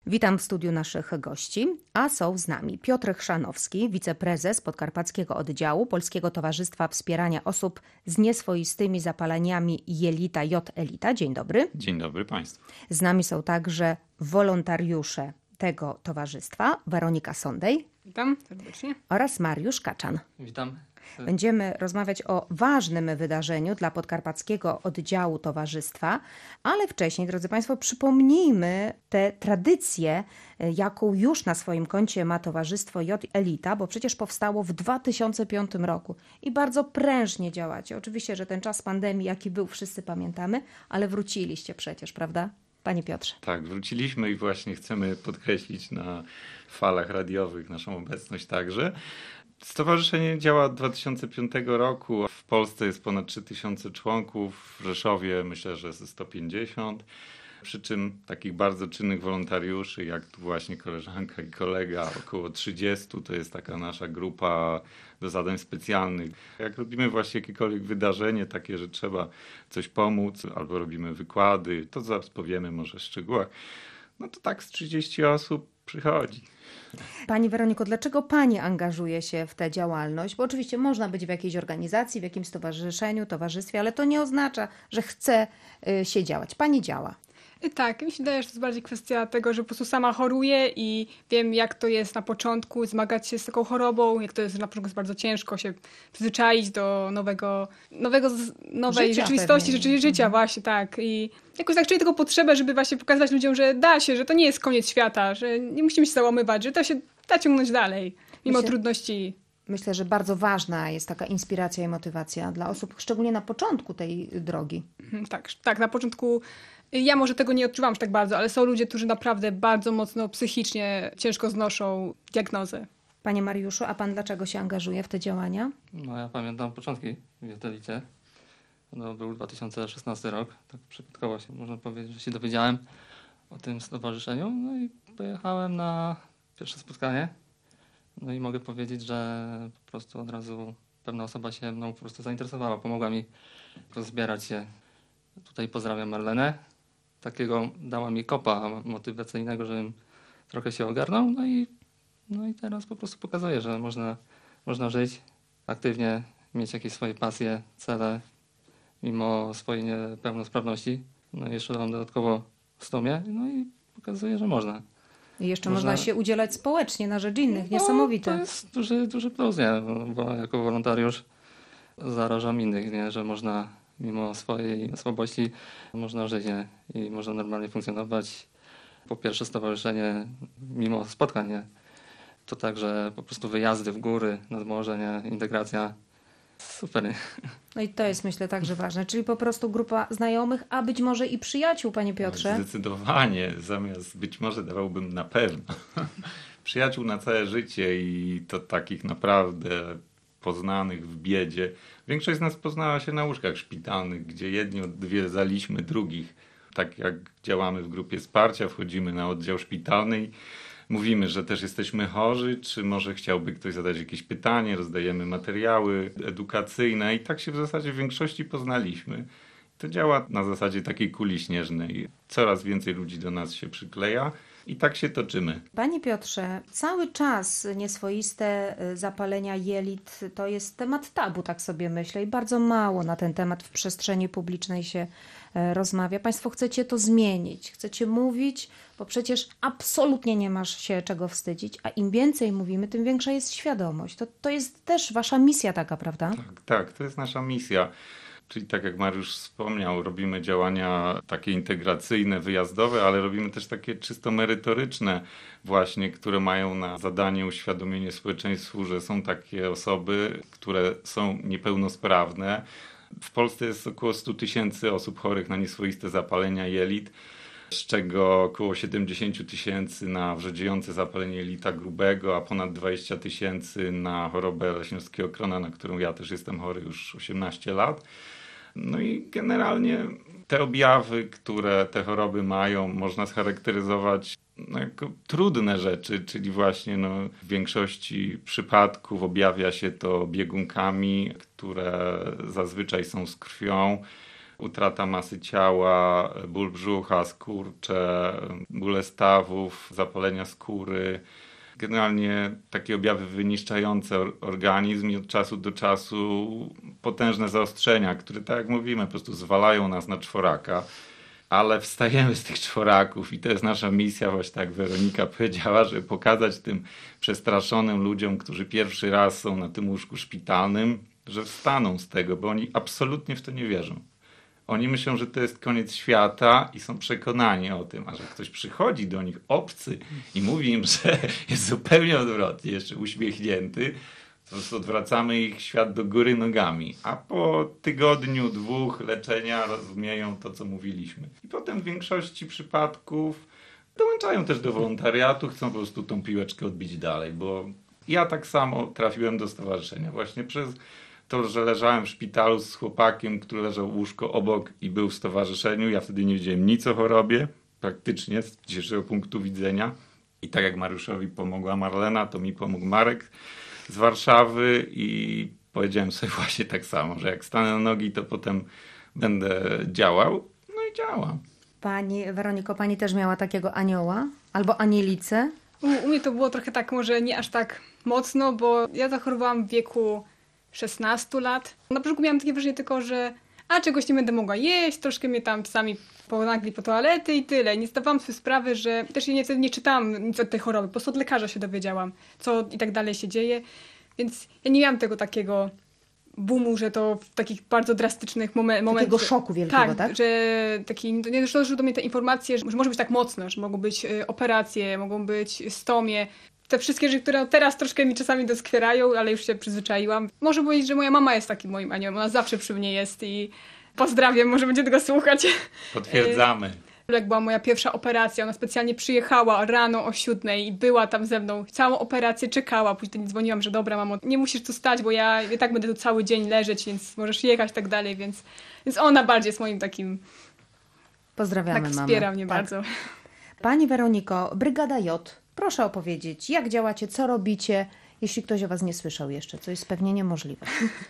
Witam w studiu naszych gości, a są z nami Piotr Chrzanowski, wiceprezes Podkarpackiego Oddziału Polskiego Towarzystwa Wspierania Osób z Nieswoistymi Zapaleniami Jelita J-Elita. Dzień dobry. Dzień dobry Państwu. Z nami są także wolontariusze tego towarzystwa, Weronika Sondej. Witam serdecznie. Oraz Mariusz Kaczan. Witam. Będziemy rozmawiać o ważnym wydarzeniu dla Podkarpackiego Oddziału Towarzystwa, ale wcześniej, drodzy Państwo, przypomnijmy tę tradycję, jaką już na swoim koncie ma Towarzystwo J-Elita, bo przecież powstało w 2005 roku i bardzo prężnie działacie. Oczywiście, że ten czas pandemii, jaki był, wszyscy pamiętamy, ale wróciliście przecież, prawda? Panie Piotrze. Tak, wróciliśmy i właśnie chcemy podkreślić na falach radiowych naszą obecność także. Stowarzyszenie działa od 2005 roku. W Polsce jest ponad 3000 członków, w Rzeszowie myślę, że ze 150. Przy czym takich bardzo czynnych wolontariuszy, jak tu właśnie koleżanka i kolega, około 30, to jest taka nasza grupa do zadań specjalnych. Jak robimy właśnie jakiekolwiek wydarzenie takie, że trzeba coś pomóc, albo robimy wykłady, to zaraz powiemy może w szczegółach, no to tak z 30 osób przychodzi. Pani Weroniko, dlaczego Pani angażuje się w tę działalność? Bo oczywiście można być w jakiejś organizacji, w jakimś stowarzyszeniu, towarzystwie, ale to nie oznacza, że chce się działać. Pani działa. Tak, mi się wydaje, że to jest bardziej kwestia tego, że po prostu sama choruję i wiem, jak to jest na początku zmagać się z taką chorobą, jak to jest na początku jest bardzo ciężko się przyzwyczaić do nowej Życia rzeczywistości, pewnie. życia właśnie, tak. I jakoś tak czuję tego potrzebę, żeby właśnie pokazać ludziom, że da się, że to nie jest koniec świata, że nie musimy się załamywać, że to się da ciągnąć dalej, mimo trudności. Myślę, że bardzo ważna jest taka inspiracja i motywacja dla osób, szczególnie na początku tej drogi. Tak, na początku ja może tego nie odczuwam aż tak bardzo, ale są ludzie, którzy naprawdę bardzo mocno psychicznie ciężko znoszą diagnozę. Panie Mariuszu, a Pan dlaczego się angażuje w te działania? No ja pamiętam początki w J-Elicie. No, był 2016 rok. Tak przypadkowo się, można powiedzieć, że się dowiedziałem o tym stowarzyszeniu. No i pojechałem na pierwsze spotkanie. No i mogę powiedzieć, że po prostu od razu pewna osoba się mną po prostu zainteresowała. Pomogła mi rozbierać się. Tutaj pozdrawiam Marlenę. Takiego dała mi kopa motywacyjnego, żebym trochę się ogarnął. No i teraz po prostu pokazuję, że można żyć aktywnie, mieć jakieś swoje pasje, cele, mimo swojej niepełnosprawności. No i jeszcze dam dodatkowo stomie, no i pokazuję, że można. I jeszcze można się udzielać społecznie na rzecz innych. Niesamowite. No, to jest duży plus, nie? Bo jako wolontariusz zarażam innych, nie? Że można mimo swojej słabości można żyć, nie? I można normalnie funkcjonować. Po pierwsze stowarzyszenie, mimo spotkań, nie? To także po prostu wyjazdy w góry, nad morze, nie? Integracja. Super, nie? No i to jest, myślę, także ważne. Czyli po prostu grupa znajomych, a być może i przyjaciół, Panie Piotrze. Zdecydowanie, zamiast być może dawałbym na pewno. Przyjaciół na całe życie i to takich naprawdę poznanych w biedzie. Większość z nas poznała się na łóżkach szpitalnych, gdzie jedni odwiedzaliśmy drugich. Tak jak działamy w grupie wsparcia, wchodzimy na oddział szpitalny i mówimy, że też jesteśmy chorzy, czy może chciałby ktoś zadać jakieś pytanie, rozdajemy materiały edukacyjne i tak się w zasadzie w większości poznaliśmy. To działa na zasadzie takiej kuli śnieżnej. Coraz więcej ludzi do nas się przykleja i tak się toczymy. Panie Piotrze, cały czas nieswoiste zapalenia jelit to jest temat tabu, tak sobie myślę, i bardzo mało na ten temat w przestrzeni publicznej się rozmawia. Państwo chcecie to zmienić, chcecie mówić, bo przecież absolutnie nie masz się czego wstydzić, a im więcej mówimy, tym większa jest świadomość. To jest też wasza misja taka, prawda? Tak, to jest nasza misja. Czyli tak jak Mariusz wspomniał, robimy działania takie integracyjne, wyjazdowe, ale robimy też takie czysto merytoryczne właśnie, które mają na zadanie uświadomienie społeczeństwu, że są takie osoby, które są niepełnosprawne. W Polsce jest około 100 000 osób chorych na nieswoiste zapalenia jelit, z czego około 70 000 na wrzedziejące zapalenie jelita grubego, a ponad 20 000 na chorobę leśniowskiego krona, na którą ja też jestem chory już 18 lat. No i generalnie te objawy, które te choroby mają, można scharakteryzować jako trudne rzeczy, czyli właśnie w większości przypadków objawia się to biegunkami, które zazwyczaj są z krwią. utrata masy ciała, ból brzucha, skurcze, bóle stawów, zapalenia skóry. Generalnie takie objawy wyniszczające organizm i od czasu do czasu potężne zaostrzenia, które, tak jak mówimy, po prostu zwalają nas na czworaka. Ale wstajemy z tych czworaków i to jest nasza misja, właśnie tak Weronika powiedziała, żeby pokazać tym przestraszonym ludziom, którzy pierwszy raz są na tym łóżku szpitalnym, że wstaną z tego, bo oni absolutnie w to nie wierzą. Oni myślą, że to jest koniec świata i są przekonani o tym, a że ktoś przychodzi do nich obcy i mówi im, że jest zupełnie odwrotnie, jeszcze uśmiechnięty, po prostu odwracamy ich świat do góry nogami, a po tygodniu, 2 leczenia rozumieją to, co mówiliśmy. I potem w większości przypadków dołączają też do wolontariatu, chcą po prostu tą piłeczkę odbić dalej, bo ja tak samo trafiłem do stowarzyszenia właśnie przez to, że leżałem w szpitalu z chłopakiem, który leżał łóżko obok i był w stowarzyszeniu. Ja wtedy nie wiedziałem nic o chorobie, praktycznie z dzisiejszego punktu widzenia. I tak jak Mariuszowi pomogła Marlena, to mi pomógł Marek z Warszawy i powiedziałem sobie właśnie tak samo, że jak stanę na nogi, to potem będę działał. No i działam. Pani Weroniko, pani też miała takiego anioła albo anielicę? U mnie to było trochę tak, może nie aż tak mocno, bo ja zachorowałam w wieku 16 lat. Na początku miałam takie wrażenie tylko, że czegoś nie będę mogła jeść, troszkę mnie tam czasami ponagli po toalety i tyle. Nie zdawałam sobie sprawy, że też wtedy nie czytałam nic od tej choroby, po prostu od lekarza się dowiedziałam, co i tak dalej się dzieje. Więc ja nie miałam tego takiego boomu, że to w takich bardzo drastycznych momentach. Takiego szoku wielkiego, tak? Że taki, nie doszło do mnie te informacje, że może być tak mocno, że mogą być operacje, mogą być stomie. Te wszystkie rzeczy, które teraz troszkę mi czasami doskwierają, ale już się przyzwyczaiłam. Może powiedzieć, że moja mama jest takim moim aniołem, ona zawsze przy mnie jest i pozdrawiam, może będzie tego słuchać. Potwierdzamy. Jak była moja pierwsza operacja, ona specjalnie przyjechała rano o 7 i była tam ze mną. Całą operację czekała, później dzwoniłam, że dobra mamo, nie musisz tu stać, bo ja i tak będę tu cały dzień leżeć, więc możesz jechać i tak dalej, więc ona bardziej jest moim takim... Pozdrawiamy tak mamę. wspiera mnie Tak. bardzo. Pani Weroniko, Brygada J, proszę opowiedzieć, jak działacie, co robicie, jeśli ktoś o was nie słyszał jeszcze, co jest pewnie niemożliwe.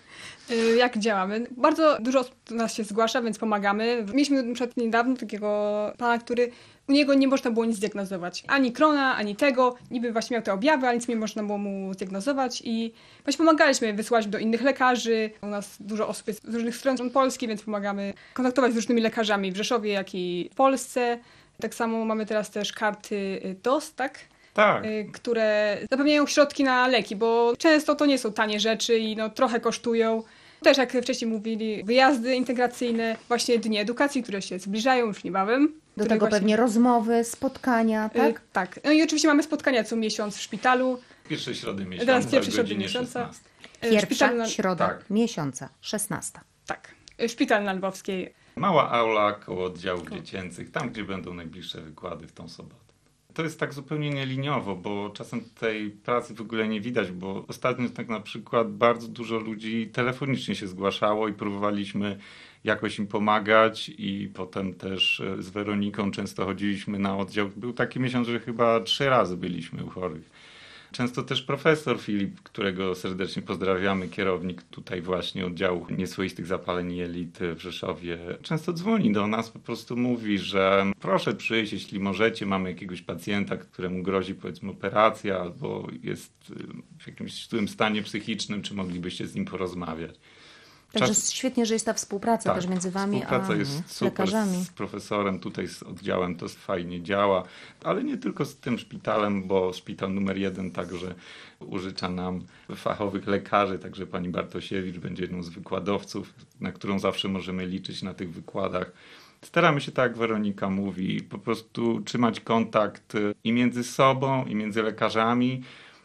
Jak działamy? Bardzo dużo osób do nas się zgłasza, więc pomagamy. Mieliśmy na przykład niedawno takiego pana, który u niego nie można było nic zdiagnozować. Ani Krona, ani tego. Niby właśnie miał te objawy, ale nic nie można było mu zdiagnozować i właśnie pomagaliśmy, wysyłaliśmy do innych lekarzy. U nas dużo osób jest z różnych stron Polski, więc pomagamy kontaktować z różnymi lekarzami w Rzeszowie, jak i w Polsce. Tak samo mamy teraz też karty DOS, tak? Tak. Które zapewniają środki na leki, bo często to nie są tanie rzeczy i trochę kosztują. Też jak wcześniej mówili, wyjazdy integracyjne, właśnie dni edukacji, które się zbliżają już niebawem. Do tego pewnie rozmowy, spotkania, tak? Tak. No i oczywiście mamy spotkania co miesiąc w szpitalu. Pierwsze środy miesiąca, Teraz pierwsze środy godzinie miesiąca. 16. Pierwsza środa Tak. miesiąca, 16. Tak. Szpital na Lwowskiej. Mała aula koło oddziałów dziecięcych, tam gdzie będą najbliższe wykłady w tą sobotę. To jest tak zupełnie nieliniowo, bo czasem tej pracy w ogóle nie widać, bo ostatnio tak na przykład bardzo dużo ludzi telefonicznie się zgłaszało i próbowaliśmy jakoś im pomagać i potem też z Weroniką często chodziliśmy na oddział. Był taki miesiąc, że chyba 3 razy byliśmy u chorych. Często też profesor Filip, którego serdecznie pozdrawiamy, kierownik tutaj właśnie oddziału nieswoistych zapaleń jelit w Rzeszowie, często dzwoni do nas, po prostu mówi, że proszę przyjść, jeśli możecie, mamy jakiegoś pacjenta, któremu grozi powiedzmy operacja albo jest w jakimś złym stanie psychicznym, czy moglibyście z nim porozmawiać. Także świetnie, że jest ta współpraca też między wami Współpraca a jest super lekarzami. z profesorem, tutaj z oddziałem to fajnie działa, ale nie tylko z tym szpitalem, bo szpital numer 1 także użycza nam fachowych lekarzy, także pani Bartosiewicz będzie jedną z wykładowców, na którą zawsze możemy liczyć na tych wykładach. Staramy się, tak jak Weronika mówi, po prostu trzymać kontakt i między sobą, i między lekarzami,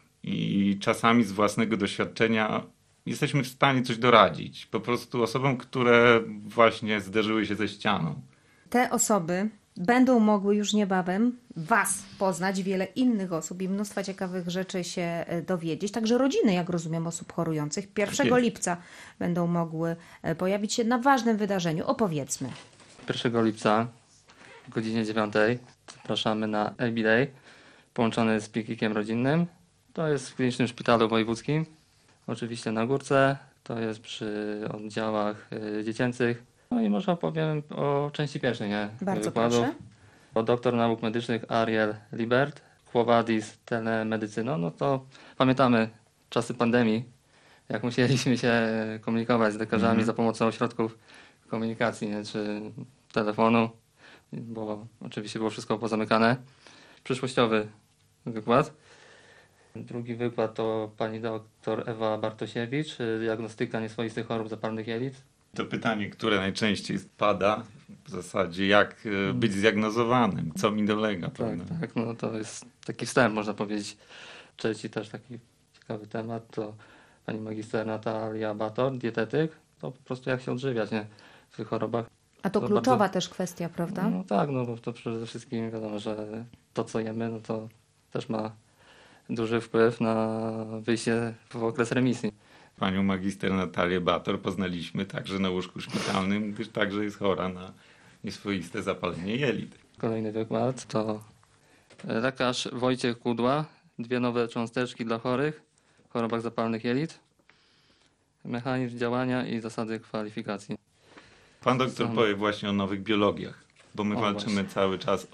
i czasami z własnego doświadczenia jesteśmy w stanie coś doradzić. Po prostu osobom, które właśnie zderzyły się ze ścianą. Te osoby będą mogły już niebawem was poznać, wiele innych osób i mnóstwa ciekawych rzeczy się dowiedzieć. Także rodziny, jak rozumiem, osób chorujących 1 lipca będą mogły pojawić się na ważnym wydarzeniu. Opowiedzmy. 1 lipca o godzinie 9 zapraszamy na LB Day połączony z piknikiem rodzinnym. To jest w Klinicznym Szpitalu Wojewódzkim. Oczywiście na Górce, to jest przy oddziałach dziecięcych. No i może opowiem o części pierwszej, nie? Bardzo wykładów. proszę. O doktor nauk medycznych Ariel Libert, Quo Vadis Telemedycyno, no to pamiętamy czasy pandemii, jak musieliśmy się komunikować z lekarzami za pomocą środków komunikacji, nie? Czy telefonu, bo oczywiście było wszystko pozamykane. Przyszłościowy wykład. Drugi wykład to pani doktor Ewa Bartosiewicz, diagnostyka nieswoistych chorób zapalnych jelit. To pytanie, które najczęściej pada, w zasadzie jak być zdiagnozowanym, co mi dolega, Tak, prawda? tak, no to jest taki wstęp, można powiedzieć. Trzeci też taki ciekawy temat to pani magister Natalia Bator, dietetyk. To po prostu jak się odżywiać, nie? W tych chorobach. A to To kluczowa bardzo- też kwestia, prawda? No tak, no bo to przede wszystkim wiadomo, że to co jemy, no to też ma duży wpływ na wyjście w okres remisji. Panią magister Natalię Bator poznaliśmy także na łóżku szpitalnym, gdyż także jest chora na nieswoiste zapalenie jelit. Kolejny wykład to lekarz Wojciech Kudła, 2 nowe cząsteczki dla chorych w chorobach zapalnych jelit, mechanizm działania i zasady kwalifikacji. Pan doktor Sam- powie właśnie o nowych biologiach, bo my O, walczymy właśnie. cały czas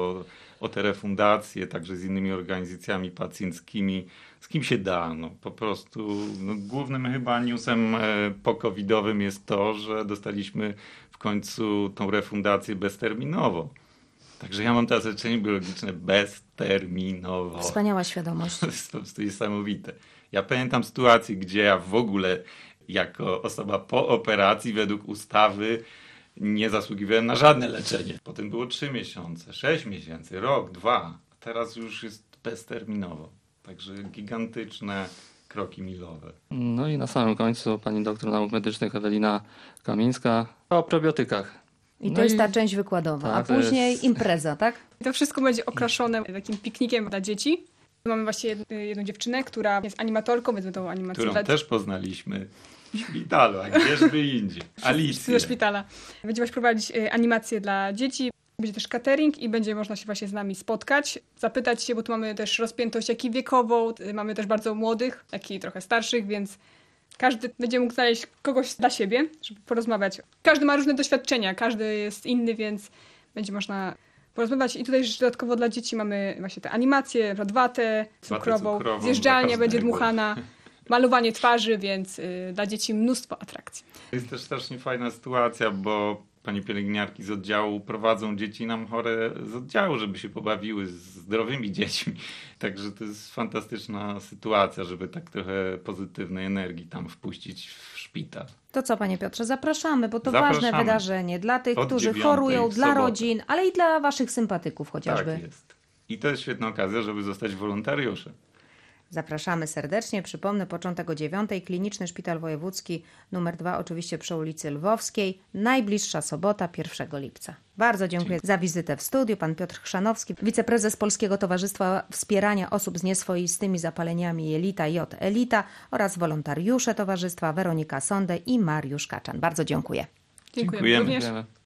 o te refundacje, także z innymi organizacjami pacjenckimi, z kim się da. No, po prostu głównym chyba newsem po-covidowym jest to, że dostaliśmy w końcu tą refundację bezterminowo. Także ja mam teraz leczenie biologiczne bezterminowo. Wspaniała świadomość. To jest po prostu niesamowite. Ja pamiętam sytuację, gdzie ja w ogóle jako osoba po operacji według ustawy nie zasługiwałem na żadne leczenie. Potem było 3 miesiące, 6 miesięcy, rok, 2. A teraz już jest bezterminowo. Także gigantyczne kroki milowe. No i na samym końcu pani doktor nauk medycznych Ewelina Kamińska o probiotykach. I to No jest i- ta część wykładowa, Tak, a to później jest- impreza, tak? I to wszystko będzie okraszone takim piknikiem dla dzieci. Mamy właśnie jedną dziewczynę, która jest animatorką, więc będą animacje Którą dla też poznaliśmy w szpitalu, a gdzieżby indziej. Alicję. ze szpitala. Będzie właśnie prowadzić animacje dla dzieci. Będzie też catering i będzie można się właśnie z nami spotkać, zapytać się, bo tu mamy też rozpiętość jak i wiekową, mamy też bardzo młodych, jak i trochę starszych, więc każdy będzie mógł znaleźć kogoś dla siebie, żeby porozmawiać. Każdy ma różne doświadczenia, każdy jest inny, więc będzie można porozmawiać. I tutaj jeszcze dodatkowo dla dzieci mamy właśnie te animacje, na przykład watę cukrową, cukrową zjeżdżalnia dla będzie każdego. dmuchana, malowanie twarzy, więc dla dzieci mnóstwo atrakcji. To jest też strasznie fajna sytuacja, bo pani pielęgniarki z oddziału prowadzą dzieci nam chore z oddziału, żeby się pobawiły z zdrowymi dziećmi. Także to jest fantastyczna sytuacja, żeby tak trochę pozytywnej energii tam wpuścić w szpital. To co, panie Piotrze, zapraszamy, bo to Zapraszamy. ważne wydarzenie dla tych, Od którzy 9:00 chorują, w dla sobotę. rodzin, ale i dla waszych sympatyków chociażby. Tak jest. I to jest świetna okazja, żeby zostać wolontariuszem. Zapraszamy serdecznie. Przypomnę, początek o 9:00, Kliniczny Szpital Wojewódzki nr 2, oczywiście przy ulicy Lwowskiej. Najbliższa sobota, 1 lipca. Bardzo dziękuję za wizytę w studiu. Pan Piotr Chrzanowski, wiceprezes Polskiego Towarzystwa Wspierania Osób z Nieswoistymi Zapaleniami Jelita J-Elita oraz wolontariusze towarzystwa Weronika Sonde i Mariusz Kaczan. Bardzo dziękuję. Dziękuję Dziękujemy. również. Dziękujemy.